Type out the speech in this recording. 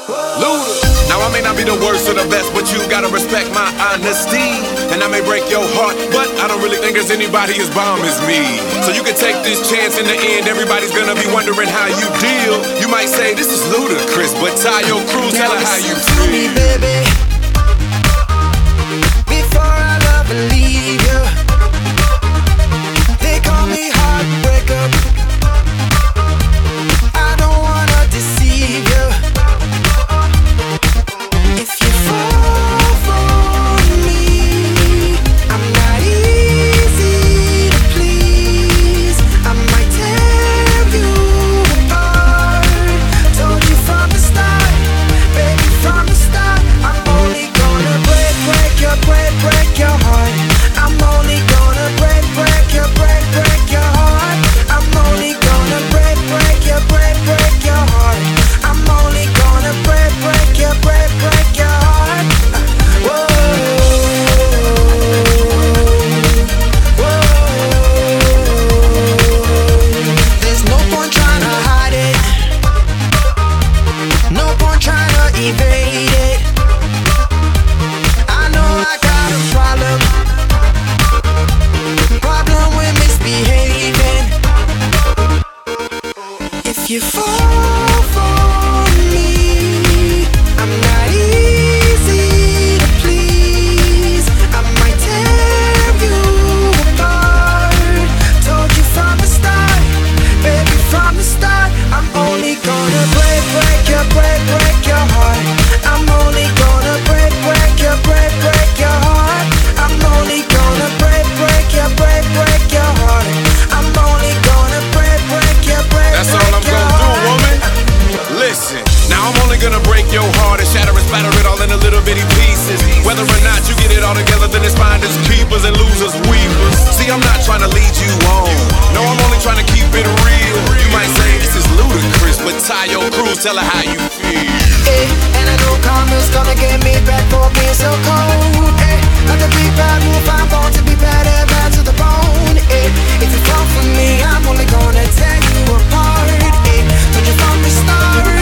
Luda. Now I may not be the worst or the best, but you gotta respect my honesty. And I may break your heart, but I don't really think there's anybody as bomb as me. So you can take this chance. In the end, everybody's gonna be wondering how you deal. You might say this is ludicrous, but Taio Cruz, tell her how you feel. Me, baby, before I love and leave you, they call me heartbreaker. I don't wanna deceive you. If you fall for me, I'm not easy to please. I might tear you apart. Told you from the start, baby, from the start. I'm only gonna break your heart. I'm only gonna break your heart. I'm only gonna break your heart. I'm only gonna break your heart. Whoa, whoa. There's no point trying to hide it. No point trying to evade it. I know I got a problem with misbehaving. If you fall for me, I'm not easy to please. I might tear you apart. Told you from the start, baby, from the start. I'm only gonna break your heart. I'm only gonna break your heart. I'm only gonna break your heart. I'm only gonna break your That's all I'm gonna do, woman. Listen, now I'm only gonna break your heart and shatter and spatter it all into little bitty pieces. Whether or not you get it all together, then it's finders, keepers, and losers, weavers. See, I'm not trying to lead you on. No, I'm only trying to keep it real. You might say this is ludicrous, but Taio Cruz, tell her how you feel. And I know karma's gonna get me back for being so cold. Not to be bad, move, I'm born to be bad and bad to the bone. If you fall for me, I'm only gonna tear you apart. Told you from the start.